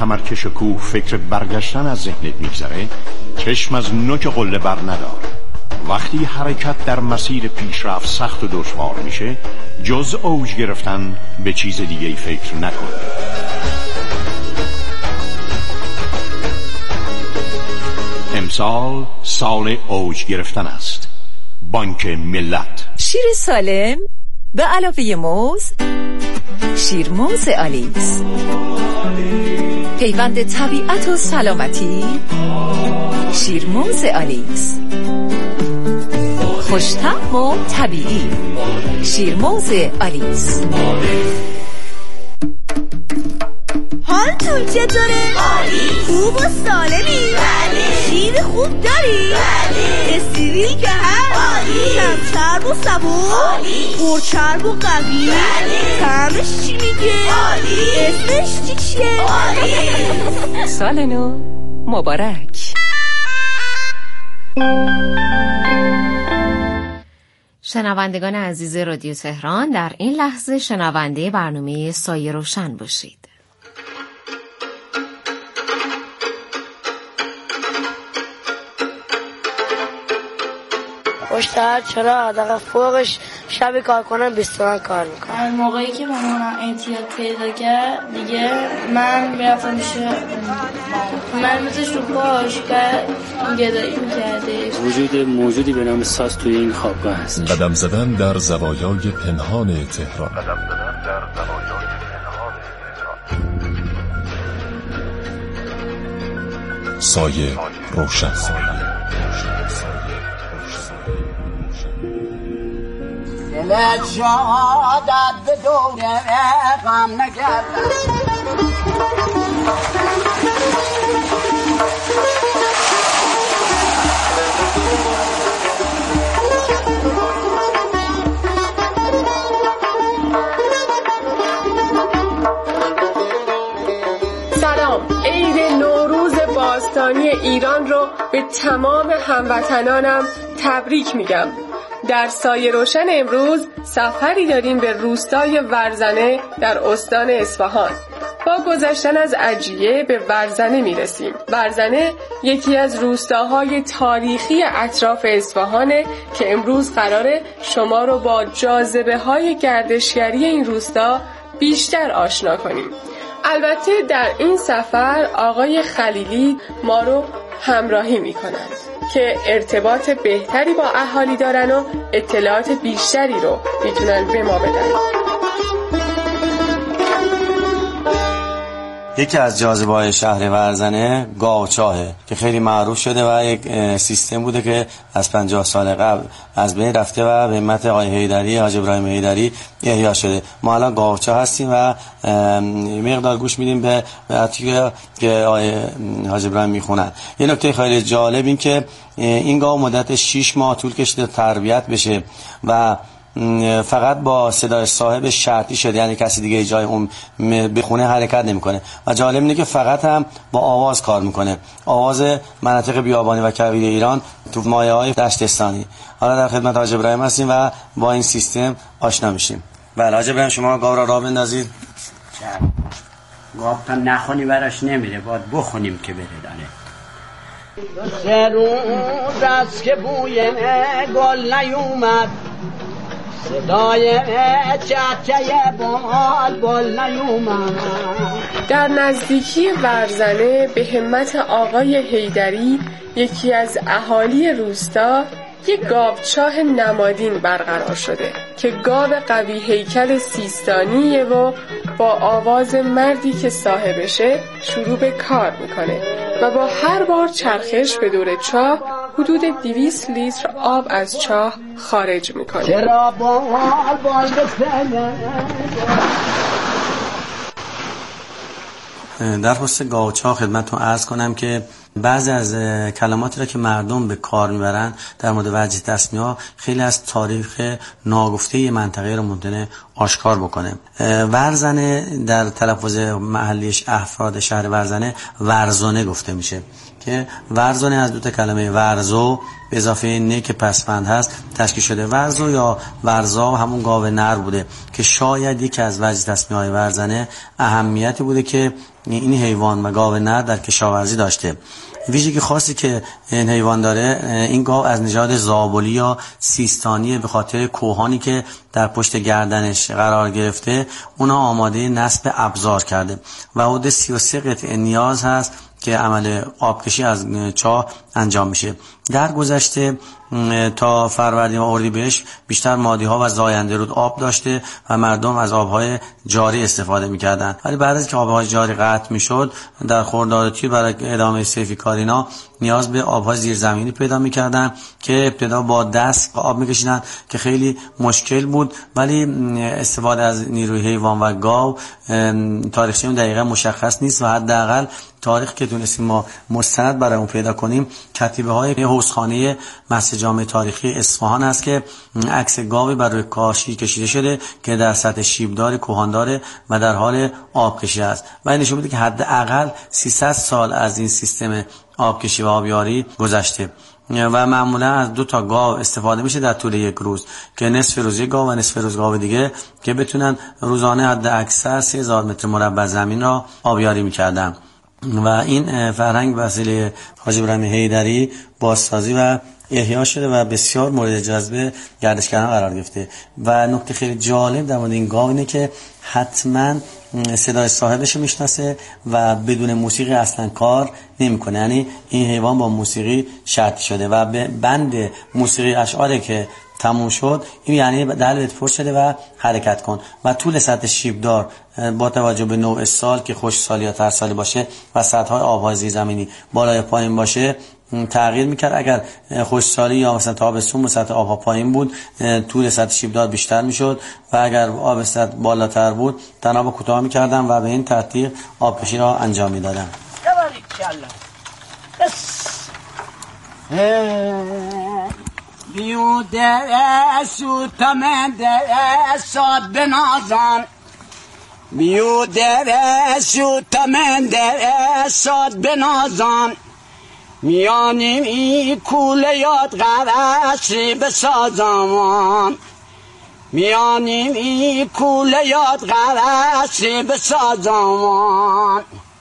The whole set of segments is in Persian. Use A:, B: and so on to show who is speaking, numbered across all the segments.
A: کمرکش کوه فکر برگشتن از ذهنت میگذره، چشم از نوک قله بر ندار. وقتی حرکت در مسیر پیشرفت سخت و دشوار میشه، جز اوج گرفتن به چیز دیگه فکر نکن. امسال سال اوج گرفتن است. بانک ملت.
B: شیر سالم به علاوه موز، شیرموز آلیس، پیوند طبیعت و سلامتی، شیرموز آلیس، خوش‌طعم و طبیعی، شیرموز آلیس.
C: حالتون چطوره؟ عالی. خوب و سالمی؟ بله. شیر خوب داری؟ بله. استریل که هست؟ عالی. کم چرب و صبور؟ عالی. پرچرب و قوی؟ بله. طعمش چی میگه؟ عالی. اسمش چیه؟ عالی.
B: سال نو مبارک.
D: شنوندگان عزیز رادیو تهران، در این لحظه شنونده برنامه سایه روشن باشید.
E: پشتر چرا دقیقه فوقش شبی کار کنم 20 تومن کار میکنم.
F: موقعی که مامانم اعتیاد پیدا کرد دیگه من میرفتم میشه من مثل رو پاش گدایی میکردش.
G: وجود موجودی به نام ساز توی این خوابگاه هست.
H: قدم زدن در زوایای پنهان تهران. سایه روشن.
I: دلت شادت به دوره غم نگردن.
J: سلام، عید نوروز باستانی ایران رو به تمام هموطنانم تبریک میگم. در سایه روشن امروز سفری داریم به روستای ورزنه در استان اصفهان. با گذشتن از عجیه به ورزنه میرسیم. ورزنه یکی از روستاهای تاریخی اطراف اصفهانه که امروز قراره شما رو با جاذبه‌های گردشگری این روستا بیشتر آشنا کنیم. البته در این سفر آقای خلیلی ما رو همراهی میکنند که ارتباط بهتری با اهالی دارن و اطلاعات بیشتری رو میتونن به ما بدن.
K: یکی از جاذبه‌های شهر ورزنه گاوچاهه که خیلی معروف شده و یک سیستم بوده که از 50 سال قبل از بین رفته و به همت آقای حیدری، حاج ابراهیم حیدری احیا شده. ما الان گاوچاه هستیم و مقدار گوش میدیم به عطیه که آقای حاج ابراهیم میخونن. یه نکته خیلی جالب این که این گاو مدت 6 ماه طول کشیده تربیت بشه و فقط با صدای صاحب شرطی شده، یعنی کسی دیگه جای اون بخونه حرکت نمیکنه و جالب اینه که فقط هم با آواز کار میکنه، آواز مناطق بیابانی و کویر ایران تو مایه‌های دشتستانی. حالا در خدمت حاج ابراهیم هستیم و با این سیستم آشنا میشیم. بله حاج ابراهیم، شما گاو را بندازید.
I: گاو تا نخونی براش نمیره، باید بخونیم که بره داره. 3 روز است که بوی گل نیومد، صدای چکه بال نیومد.
J: در نزدیکی ورزنه به همت آقای حیدری، یکی از اهالی روستا، یک گاوچاه نمادین برقرار شده که گاو قوی هیکل سیستانیه و با آواز مردی که صاحبشه شروع به کار میکنه و با هر بار چرخش به دور چاه حدود 200 لیتر آب از چاه خارج میکنه.
K: در خصوص گاوچاه خدمتتون عرض کنم که بعضی از کلماتی را که مردم به کار میبرن در مورد وجه تسمیه‌ها خیلی از تاریخ ناگفته منطقه رو ممکنه آشکار بکنه. ورزنه در تلفظ محلیش افراد شهر ورزنه ورزانه گفته میشه که ورزانه از دو تا کلمه ورزو به اضافه نه که پسفند هست تشکیل شده. ورزو یا ورزا همون گاو نر بوده که شاید یکی از وجه تسمیه‌های ورزنه اهمیتی بوده که این حیوان و گاو نر در کشاورزی داشته. ویژگی خاصی که این حیوان داره، این گاو از نژاد زابلی یا سیستانی به خاطر کوهانی که در پشت گردنش قرار گرفته اونا آماده نصب ابزار کرده و حدود 33 قطعه نیاز هست که عمل آبکشی از چاه انجام میشه. در گذشته تا فروردین و اردیبهشت بیشتر مادی‌ها و زاینده رود آب داشته و مردم از آب‌های جاری استفاده می‌کردند. ولی بعد از که آب‌های جاری قطع می‌شد، در خرداد تیر برای ادامه صیفی کارینا نیاز به آب‌های زیرزمینی پیدا می‌کردند که ابتدا با دست آب می‌کشیدند که خیلی مشکل بود، ولی استفاده از نیروی حیوان و گاو تاریخچه دقیقاً مشخص نیست و حداقل تاریخ که تونستیم ما مستند برای اون پیدا کنیم کتیبه‌های حوضخانه مسجد جامع تاریخی اصفهان است که عکس گاوی بر روی کاشی کشیده شده که در سطح شیبدار کهاندار و در حال آبکشی است و این نشون میده که حداقل 300 سال از این سیستم آبکشی و آبیاری گذشته و معمولا از 2 تا گاو استفاده میشه در طول یک روز که نصف روز یک گاو و نصف روز گاو دیگه که بتونن روزانه حد اکثر 3000 متر مربع زمین را آبیاری میکردن و این فرهنگ وسیله حاجی ابراهیم حیدری بازسازی و احیا شده و بسیار مورد جذب گردشگران قرار گرفته. و نکته خیلی جالب در مورد این گاو اینه که حتما صدای صاحبش میشناسه و بدون موسیقی اصلا کار نمیکنه، یعنی این حیوان با موسیقی شرط شده و به بند موسیقی اشعاری که تموم شد این یعنی دلت پر شده و حرکت کن و طول سطح شیبدار با توجه به نوع سال که خشکسالی یا ترسالی باشه و سطح آب‌های زیرزمینی بالای پایین باشه تغییر میکرد. اگر خشکسالی یا مثلا تابستون سطح آب‌ها پایین بود طول سطح شیبدار بیشتر میشد و اگر آب سطح بالاتر بود تناب کوتاه میکردن و به این ترتیب آبکشی را انجام میدادن.
I: بیوده سوتمنده ساد بنازان بیوده سوتمنده ساد بنازان میانیم ای کوله یاد غرشی بسازمان میانیم ای کوله یاد غرشی بسازمان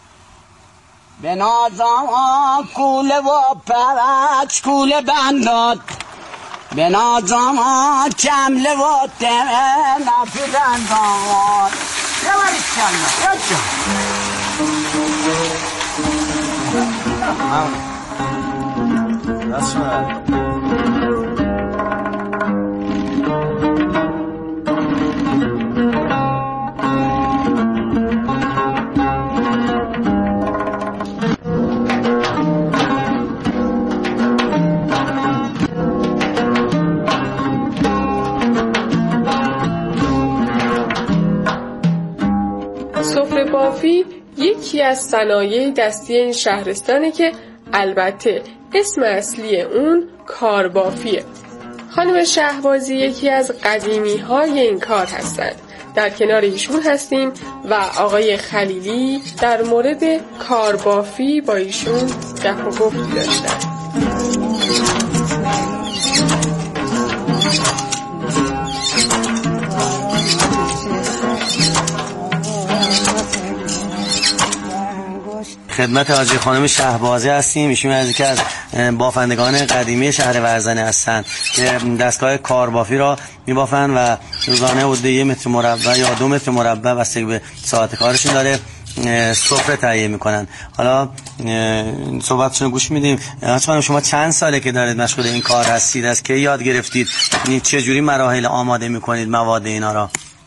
I: بنازان کوله و پرچ کوله بنداد بنازان کمله و دمه نفرندان یواریش کلمه
J: سفره بافی یکی از صنایع دستی این شهرستانه که البته اسم اصلی اون کاربافیه. خانم شهبازی یکی از قدیمی های این کار هستند. در کنار ایشون هستیم و آقای خلیلی در مورد کاربافی با ایشون گپ و گفت داشتن.
K: خدمت حاجی خانم شهبازی هستیم. ایشون از یکی از بافندگان قدیمی شهر ورزنه هستند که دستگاه کاربافی را میبافن و روزانه حدود 1 متر مربع یا 2 متر مربع بستگی به ساعت کارشون داره سفره تهیه میکنن. حالا صحبتشون گوش میدیم. حاجی شما چند ساله که دارید مشغول این کار هستید؟ از کی یاد گرفتید؟ چه جوری مراحل آماده میکنید مواد اینا را؟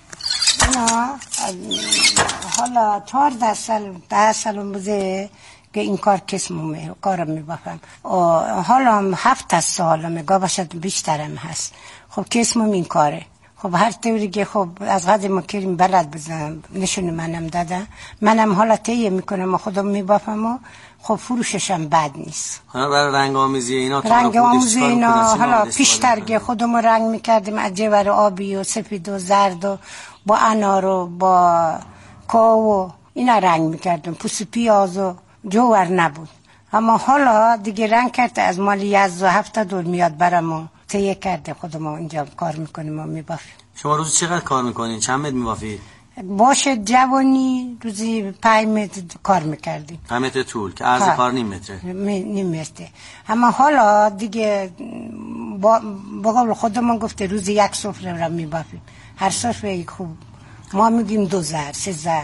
L: حالا 10 سال بوده که این کار کارم میبافم. حالا 7 سالمه گابشت بیشترم هست. خب کسمم این کاره. خب هر طوری که خب از قدیم ما کریم بلد بزنم نشون منم دادم. منم حالا تهیه میکنم و خودم میبافم و خب فروششم بد نیست.
K: حالا برای رنگ آمیزی اینا
L: حالا پیشتر که خودم رنگ میکردیم از جوار آبی و سفید و زرد و با انار و با کاو اینا رنگ میکردم. پوست پیاز و جوور نبود. اما حالا دیگه رنگ کرده از مال یزد 72 میاد برام و تهیه کرده خودم اینجا کار میکنیم و میبافیم.
K: شما روز چقدر کار میکنین؟ چند متر میبافید؟
L: باشه جوانی روزی 5 متر کار میکردیم.
K: 5 متر طول که عرض کار نیم متره.
L: نیم متره. اما حالا دیگه با قول خودمون گفته روزی 1 سفره را میبافیم. هر سفره خوب ما میگیم 2 زر 3 زر.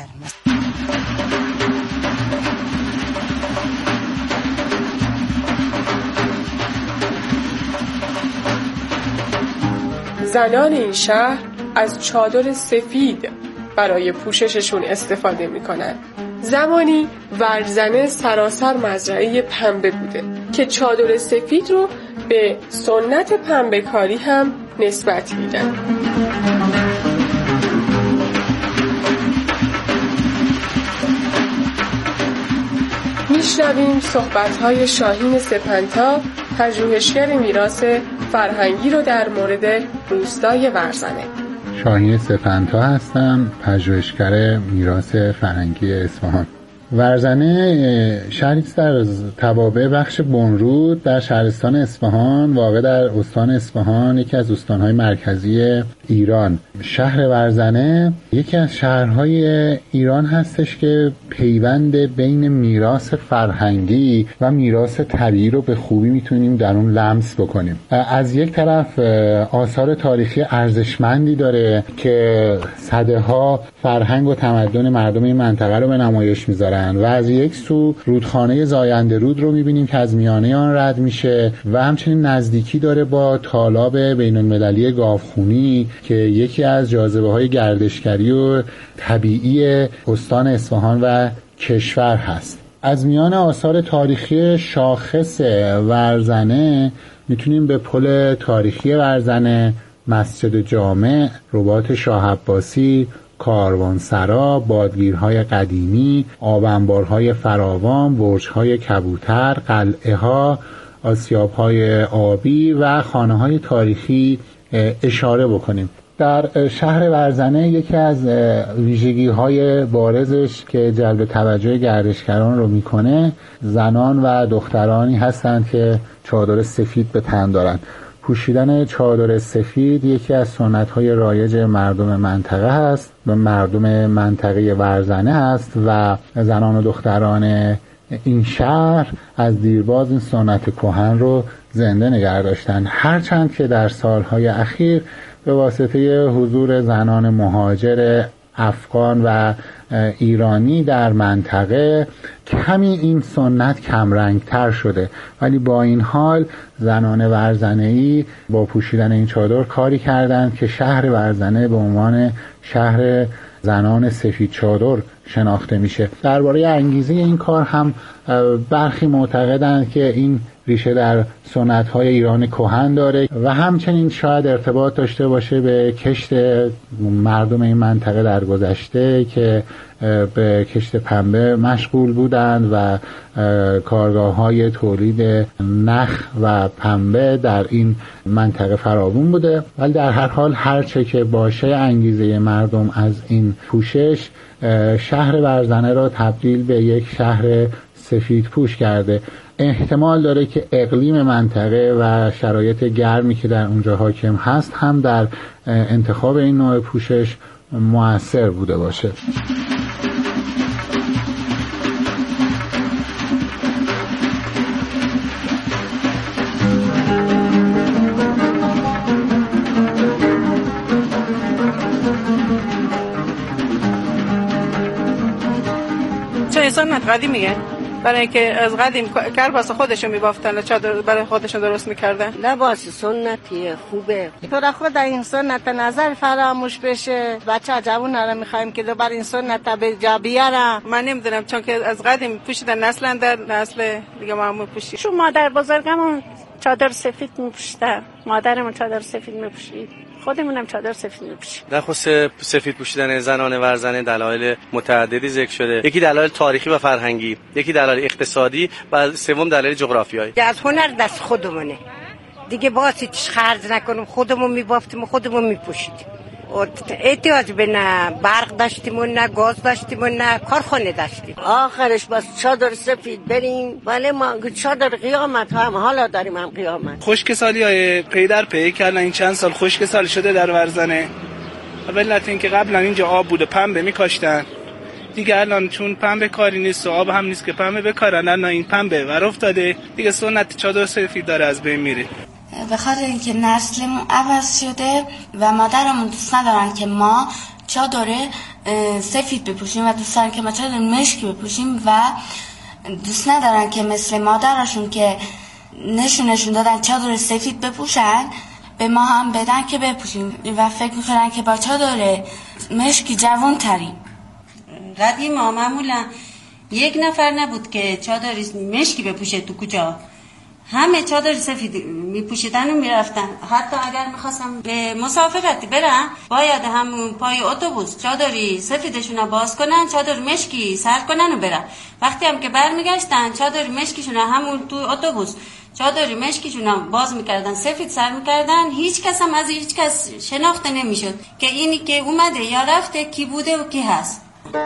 J: زنان این شهر از چادر سفید برای پوشششون استفاده میکنن. زمانی ورزنه سراسر مزرعه پنبه بوده که چادر سفید رو به سنت پنبه کاری هم نسبت میدن. میشنویم صحبت‌های شاهین سپنتا، پژوهشگر میراث فرهنگی رو در مورد روستای ورزنه.
M: شاهین سپنتا هستم، پژوهشگر میراث فرهنگی اصفهان. ورزنه شهری است در توابع بخش بنرود در شهرستان اصفهان، واقع در استان اصفهان، یکی از استان‌های مرکزی ایران. شهر ورزنه یکی از شهرهای ایران هستش که پیوند بین میراث فرهنگی و میراث طبیعی رو به خوبی میتونیم در اون لمس بکنیم. از یک طرف آثار تاریخی ارزشمندی داره که صدها فرهنگ و تمدن مردم این منطقه رو به نمایش میذارن و از یک سو رودخانه زاینده رود رو میبینیم که از میانه آن رد میشه و همچنین نزدیکی داره با تالاب بین المللی گاوخونی که یکی از جاذبه‌های گردشگری و طبیعی استان اصفهان و کشور هست. از میان آثار تاریخی شاخص ورزنه میتونیم به پل تاریخی ورزنه، مسجد جامع، رباط شاه عباسی، کاروانسرا، بادگیرهای قدیمی، آبانبارهای فراوان، برج‌های کبوتر، قلعه‌ها، آسیاب‌های آبی و خانه‌های تاریخی اشاره بکنیم. در شهر ورزنه یکی از ویژگی‌های بارزش که جلب توجه گردشگران رو میکنه، زنان و دخترانی هستند که چادر سفید به تن دارند. پوشیدن چادر سفید یکی از سنت‌های رایج مردم منطقه است و مردم منطقه ورزنه است و زنان و دختران این شهر از دیرباز این سنت کهن رو زنده نگه داشتن، هرچند که در سالهای اخیر به واسطه حضور زنان مهاجر افغان و ایرانی در منطقه کمی این سنت کمرنگتر شده، ولی با این حال زنان ورزنه‌ای با پوشیدن این چادر کاری کردند که شهر ورزنه به عنوان شهر زنان سفید چادر شناخته میشه. درباره انگیزه این کار هم برخی معتقدند که این ریشه در سنت‌های ایران کهن داره و همچنین شاید ارتباط داشته باشه به کشت مردم این منطقه در گذشته که به کشت پنبه مشغول بودند و کارگاه‌های تولید نخ و پنبه در این منطقه فراوون بوده. ولی در هر حال هرچه که باشه انگیزه مردم از این پوشش شهر ورزنه را تبدیل به یک شهر سفید پوش کرده. احتمال داره که اقلیم منطقه و شرایط گرمی که در اونجا حاکم هست هم در انتخاب این نوع پوشش مؤثر بوده باشه.
N: چه سنت قدیمیه؟ برای اینکه از قدیم کرباس خودشون میبافتن و چادر برای خودشون درست میکردن.
E: لباس سنتی خوبه.
N: تو را خود این سنت نظر فراموش بشه. بچه جوون رو میخوایم که دوباره این سنت به جا بیارن. من نمیدونم چون که از قدیم پوشیدن نسل در نسل دیگه ما هم پوشید.
O: شو مادر بزرگمون چادر سفید میپوشیدن. مادرمون چادر سفید میپوشید. خودمونم چادر سفید میپوشیم.
K: در خصوص سفید پوشیدن زنان ورزنه دلایل متعددی ذکر شده. یکی دلایل تاریخی و فرهنگی، یکی دلایل اقتصادی و سوم دلایل جغرافیایی.
L: از هنر دست خودمونه. دیگه واسه خرج نکنم، خودمون میبافتیم و خودمون میپوشیدیم. احتیاج به نه برق داشتیم و نه گاز داشتیم و نه کارخانه داشتیم.
E: آخرش بس چادر سفید بریم، ولی ما چادر قیامت هم حالا داریم هم قیامت.
P: خشک سالی های پی در پی کردن این چند سال خشک سالی شده در ورزنه. و به علت اینکه قبلا اینجا آب بوده پنبه میکاشتن، دیگه الان چون پنبه کاری نیست و آب هم نیست که پنبه بکارن، الان این پنبه ور افتاده دیگه، سنت چادر سفید داره از بین میره.
F: به خاطر اینکه نسلمون عوض شده و مادرمون دوست ندارن که ما چادر سفید بپوشیم و دوست دارن که ما چادر مشکی بپوشیم و دوست ندارن که مثل مادرشون که نشون دادن چادر سفید بپوشن به ما هم بدن که بپوشیم و فکر میکنن که با چادر مشکی جوان تریم.
Q: قدیما معمولا یک نفر نبود که چادر مشکی بپوشه تو کجا، همه چادر سفید میپوشیدن و میرفتن. حتی اگر میخواستم به مسافرتی برن باید همون پای اتوبوس چادری سفیدشون باز کنن، چادر مشکی سر کنن و برن. وقتی هم که برمیگشتن چادر مشکیشون همون تو اتوبوس چادر مشکیشون باز میکردن، سفید سر میکردن. هیچ کس هم از هیچ کس شناخته نمیشد که اینی که اومده یا رفته کی بوده و کی هست.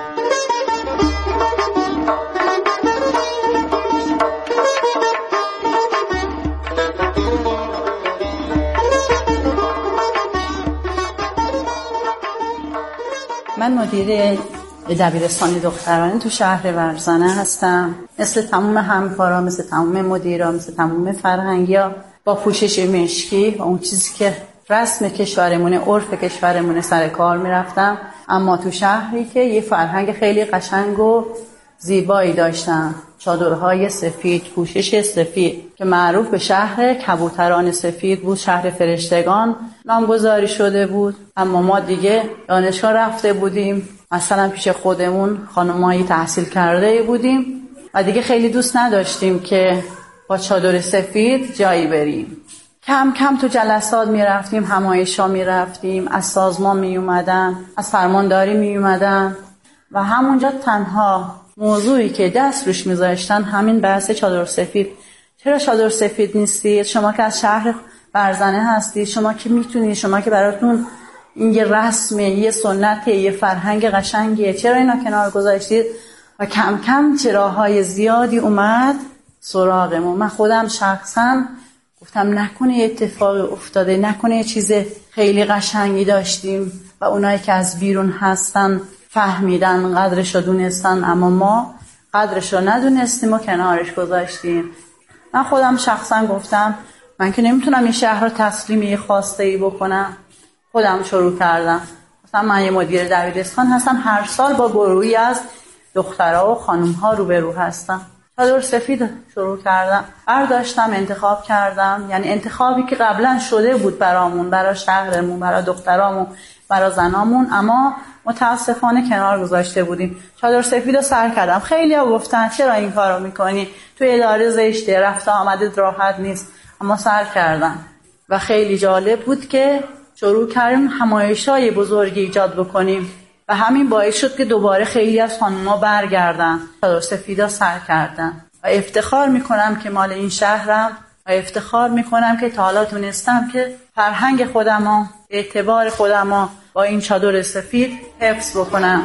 R: من مدیر دبیرستان دخترانه تو شهر ورزنه هستم. مثل تمام همکارا، مثل تمام مدیرا، مثل تمام فرهنگیا با پوشش مشکی و اون چیزی که رسم کشورمونه، عرف کشورمونه سر کار میرفتم. اما تو شهری که یه فرهنگ خیلی قشنگ و زیبایی داشتن، چادرهای سفید، پوشش سفید که معروف به شهر کبوتران سفید بود، شهر فرشتگان نامگذاری شده بود. اما ما دیگه دانشگاه رفته بودیم، مثلا پیش خودمون خانمایی تحصیل کرده بودیم و دیگه خیلی دوست نداشتیم که با چادر سفید جایی بریم. کم کم تو جلسات می رفتیم، همایشا می رفتیم، از سازمان می اومدن، از فرمانداری می اومدن و همونجا تنها موضوعی که دست روش می ذاشتن همین بحث چادر سفید. چرا چادر سفید نیستید؟ شما که از شهر ورزنه هستی، شما که میتونید، شما که براتون این یه رسمه، یه سنته، یه فرهنگ قشنگیه، چرا اینا کنار گذاشتید؟ و کم کم چراهای زیادی اومد سراغمون. من خودم شخصا گفتم نکنه یه اتفاق افتاده، نکنه یه چیز خیلی قشنگی داشتیم و اونایی که از بیرون هستن فهمیدن، قدرش رو دونستن، اما ما قدرش رو ندونستیم و کنارش گذاشتیم. من خودم شخصا گفتم من که نمیتونم این شهر رو تسلیم یه خواسته‌ای بکنم. خودم شروع کردم. مثلا من یه مدیر دبیرستان هستم، هر سال با گروهی از دخترها و خانم‌ها روبرو هستم. چادر سفید شروع کردم، برداشتم، انتخاب کردم. یعنی انتخابی که قبلا شده بود برامون، برای شهرمون، برای دخترامون، برای زنامون، اما متاسفانه کنار گذاشته بودیم. چادر سفید رو سر کردم. خیلی ها گفتن چرا این کارو میکنی؟ تو اداره زشته، رفته آمدت راحت نیست. اما سر کردم و خیلی جالب بود که شروع کردیم همایشای بزرگی ایجاد بکنیم و همین باعث شد که دوباره خیلی از خانم‌ها برگردن، چادر سفیدا سر کردن و افتخار میکنم که مال این شهرم و افتخار میکنم که تا حالا تونستم که فرهنگ خودمو، اعتبار خودمو با این چادر سفید حفظ بکنم.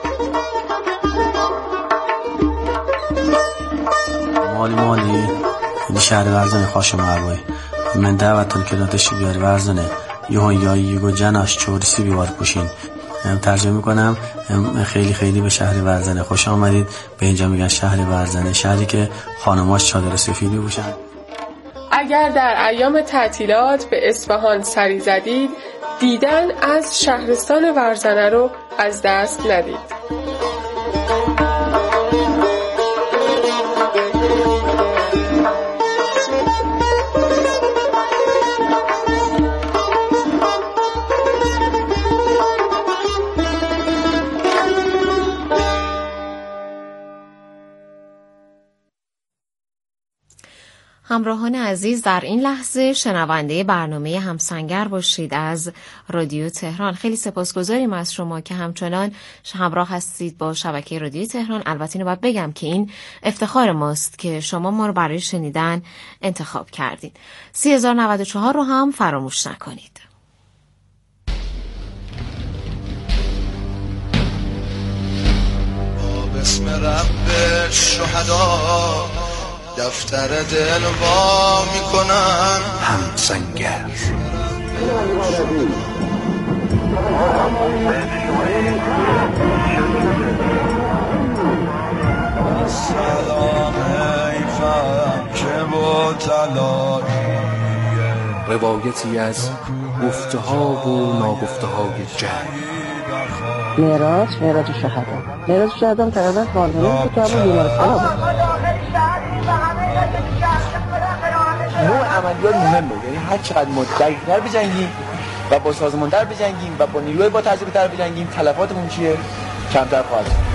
K: مالی این شهر ورزنه خاشم عبایی من دعوتون که دادشی بیاری ورزنه یهو جناش چورسی بیوار پوشین. ترجمه میکنم خیلی خیلی به شهر ورزنه خوش آمدید. به اینجا میگن شهر ورزنه، شهری که خانماش چادر سفید میپوشن.
J: اگر در ایام تعطیلات به اصفهان سری زدید، دیدن از شهرستان ورزنه رو از دست ندید.
D: همراهان عزیز، در این لحظه شنونده برنامه همسنگر باشید از رادیو تهران. خیلی سپاسگزاریم از شما که همچنان همراه هستید با شبکه رادیو تهران. البته اینو باید بگم که این افتخار ماست که شما ما رو برای شنیدن انتخاب کردید. 3094 رو هم فراموش نکنید.
S: بسم رب شهدا دفتر دل وا میکنن همسنگر.
T: روایتی از گفته ها و ناگفته های جنگ.
U: معراج شهدا تقریبا قانونی بود که همون بیمارستان بود.
V: نوع عملیات مهمه، یعنی هر چقدر ما دقیق‌تر بجنگیم و با سازماندار بجنگیم و با نیروی با تجربه‌تر بجنگیم، تلفاتمون چیه؟ کمتر خواهد شد.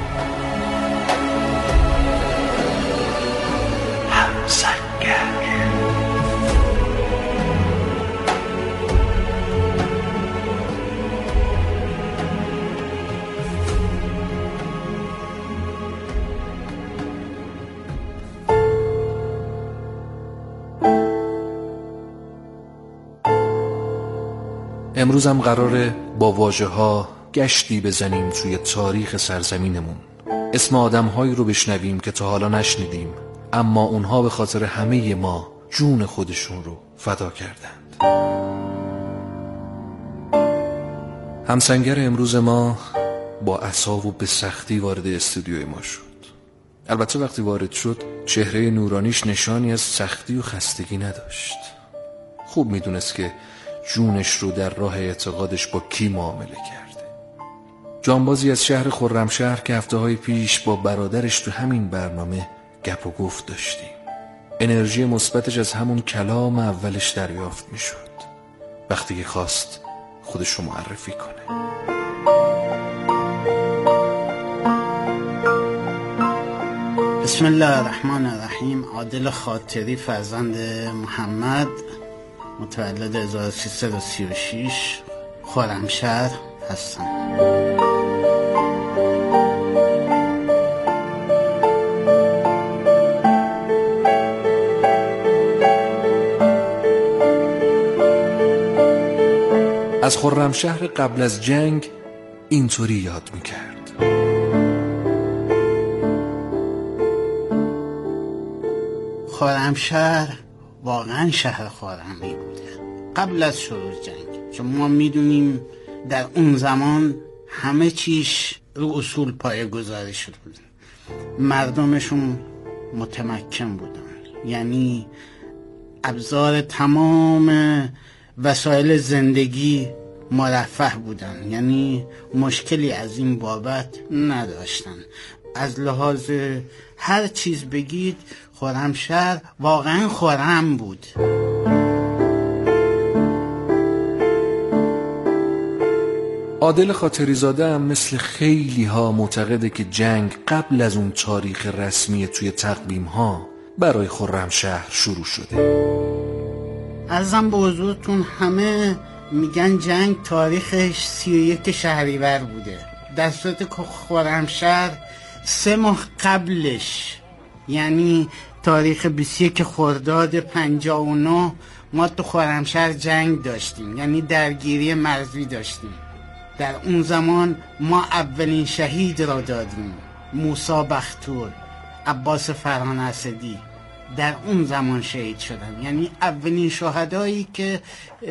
T: امروز هم قراره با واژه‌ها گشتی بزنیم توی تاریخ سرزمینمون. اسم آدم‌هایی رو بشنویم که تا حالا نشنیدیم، اما اونها به خاطر همه ما جون خودشون رو فدا کردند. همسنگر امروز ما با عصا و به سختی وارد استودیوی ما شد. البته وقتی وارد شد چهره نورانیش نشانی از سختی و خستگی نداشت. خوب میدونست که جونش رو در راه اعتقادش با کی معامله کرده. جانبازی از شهر خرمشهر که هفته‌های پیش با برادرش تو همین برنامه گپ و گفت داشتیم. انرژی مثبتش از همون کلام اولش دریافت میشد. وقتی که خواست خودش رو معرفی کنه.
I: بسم الله الرحمن الرحیم. عادل خاطری فرزند محمد، متولد 1336، خرمشهر هستم.
T: از خرمشهر قبل از جنگ اینطوری یاد میکرد.
I: خرمشهر واقعا شهر خرمی بوده قبل از شروع جنگ، چون ما میدونیم در اون زمان همه چیش رو اصول پایه گذاری شده بود. مردمشون متمکن بودن، یعنی ابزار تمام وسایل زندگی مرفه بودن، یعنی مشکلی از این بابت نداشتن. از لحاظ هر چیز بگید خرمشهر واقعا خرم بود.
T: عادل خاطری زاده هم مثل خیلی ها معتقده که جنگ قبل از اون تاریخ رسمی توی تقویم ها برای خرمشهر شروع شده.
I: عرضم به حضورتون همه میگن جنگ تاریخش 31 شهریور بوده، در صورتی که خرمشهر 3 ماه قبلش، یعنی تاریخ 21 خرداد 59 ما تو خرمشهر جنگ داشتیم، یعنی درگیری مرزی داشتیم. در اون زمان ما اولین شهید را دادیم، موسی بختور، عباس فرهان اسدی در اون زمان شهید شدن. یعنی اولین شهدایی که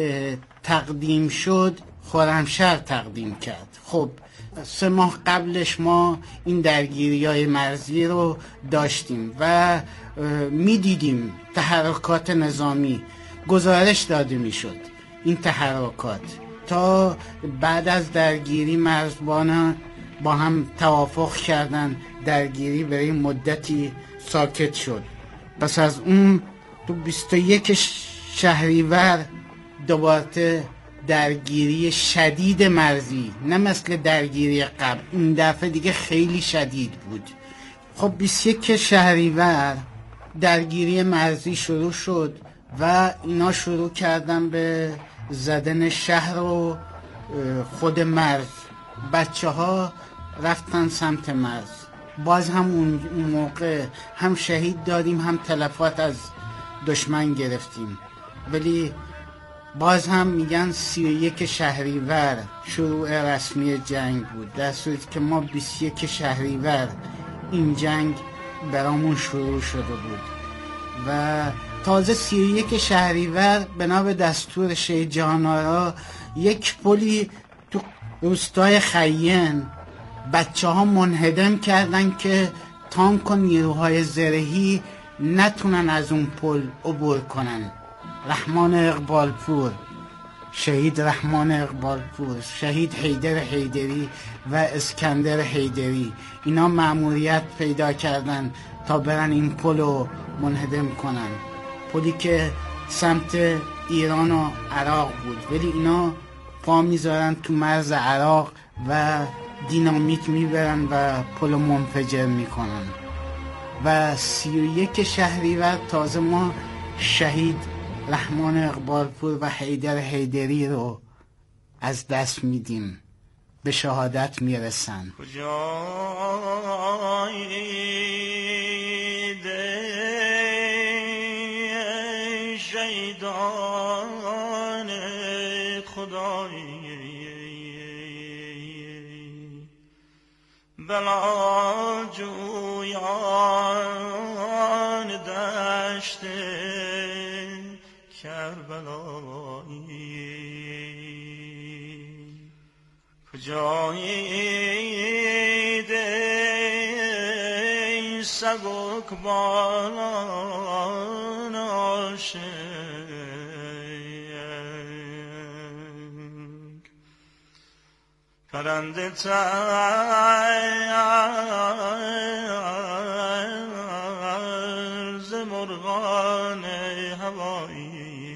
I: تقدیم شد خرمشهر تقدیم کرد. خب 3 ماه قبلش ما این درگیری‌های مرزی رو داشتیم و می‌دیدیم تحرکات نظامی گزارش داده می‌شد. این تحرکات تا بعد از درگیری مرزبانان با هم توافق کردن درگیری برای مدتی ساکت شد. پس از اون تو 21 شهریور دوباره درگیری شدید مرزی، نه مثل درگیری قبل، این دفعه دیگه خیلی شدید بود. خب 21 شهریور درگیری مرزی شروع شد و اینا شروع کردن به زدن شهر و خود مرز. بچه ها رفتن سمت مرز. باز هم اون موقع هم شهید دادیم هم تلفات از دشمن گرفتیم، ولی باز هم میگن 31 شهریور شروع رسمی جنگ بود، در صورتی که ما 21 شهریور این جنگ برامون شروع شده بود و تازه 31 شهریور بنا به دستور شاه جهان‌آرا یک پلی تو روستای خیین بچه ها منهدم کردن که تانک و نیروهای زرهی نتونن از اون پل عبور کنن. رحمان اقبالپور، شهید رحمان اقبالپور، شهید حیدر حیدری و اسکندر حیدری، اینا مأموریت پیدا کردن تا برن این پل رو منهدم کنن. پلی که سمت ایران و عراق بود، ولی اینا پا میذارن تو مرز عراق و دینامیت میبرن و پل رو منفجر میکنن. و 31 شهریور تازه ما شهید رحمان اقبالپور و حیدر حیدری رو از دست میدیم، به شهادت میرسن.
A: شهیدان خدایی بلا جویان دشت کربلایی کجایید ای سبک بالان عاشق پرنده طرز مرغان هوایی.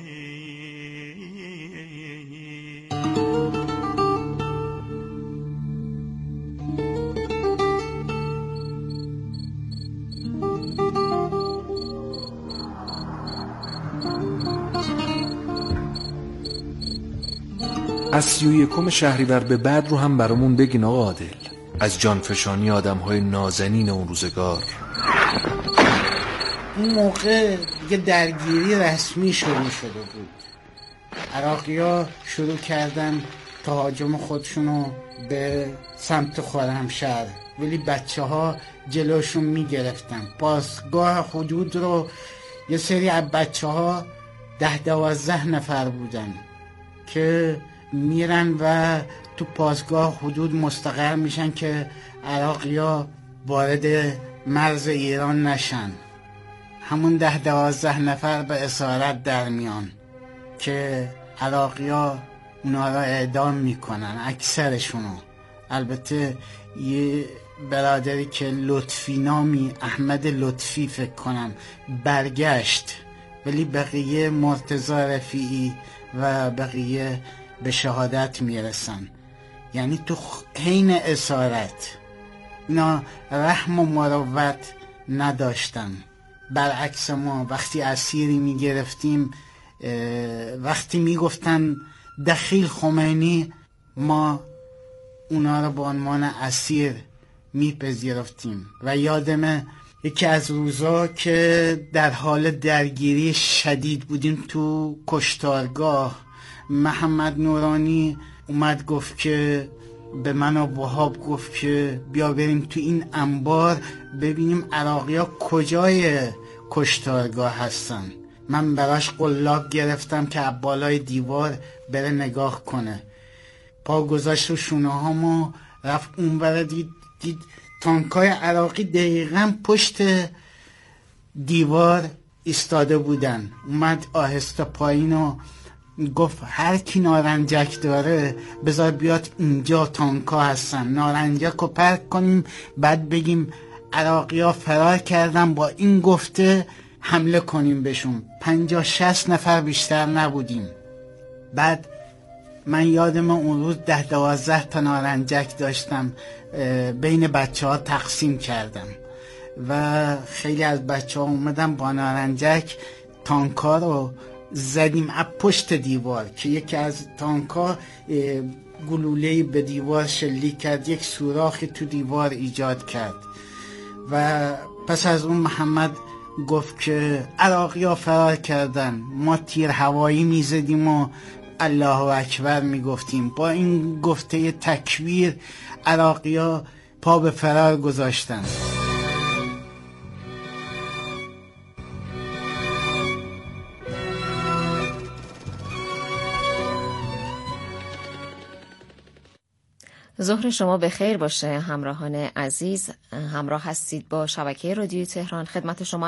T: از 31 شهریور به بعد رو هم برامون بگین آقا عادل، از جانفشانی آدم‌های نازنین اون روزگار.
I: اون موقع دیگه درگیری رسمی شروع شده بود. عراقی‌ها شروع کردن تهاجم خودشونو به سمت خرمشهر، ولی بچه‌ها جلوشون میگرفتن. پاسگاه حدود رو یه سری از بچه‌ها 10-12 نفر بودن که میرن و تو پاسگاه حدود مستقر میشن که عراقی‌ها وارد مرز ایران نشن. همون 10-12 نفر به اسارت در میان که عراقی‌ها اونا را اعدام میکنن، اکثرشونو. البته یه برادری که لطفی نامی، احمد لطفی فکر کنم، برگشت، ولی بقیه مرتضی رفیعی و بقیه به شهادت میرسن. یعنی تو حین اسارت اینا رحم و مروت نداشتن. برعکس ما وقتی اسیری میگرفتیم، وقتی میگفتن دخیل خمینی، ما اونا رو به عنوان اسیر میپذیرفتیم. و یادمه یکی از روزا که در حال درگیری شدید بودیم تو کشتارگاه، محمد نورانی اومد گفت که به من و وهاب گفت که بیا بریم تو این انبار ببینیم عراقی ها کجای کشتارگاه هستن. من براش قلاب گرفتم که بالای دیوار بره نگاه کنه. پا گذاشت رو شونه هامو، رفت اون بره، دید تانکای عراقی دقیقا پشت دیوار ایستاده بودن. اومد آهسته پایین و گفت هر کی نارنجک داره بذار بیاد اینجا، تانکا هستن، نارنجک رو پرک کنیم بعد بگیم عراقی ها فرار کردن، با این گفته حمله کنیم بهشون. 50-60 نفر بیشتر نبودیم. بعد من یادم اون روز 10-12 تا نارنجک داشتم، بین بچه ها تقسیم کردم و خیلی از بچه ها اومدن با نارنجک تانکا رو زدیم از پشت دیوار که یکی از تانکا گلوله‌ای به دیوار شلیک کرد، یک سوراخی تو دیوار ایجاد کرد. و پس از اون محمد گفت که عراقی ها فرار کردن. ما تیر هوایی میزدیم و الله اکبر میگفتیم. با این گفته تکبیر عراقی ها پا به فرار گذاشتن.
D: ظهر شما بخیر باشه همراهان عزیز. همراه هستید با شبکه رادیوی تهران. خدمت شما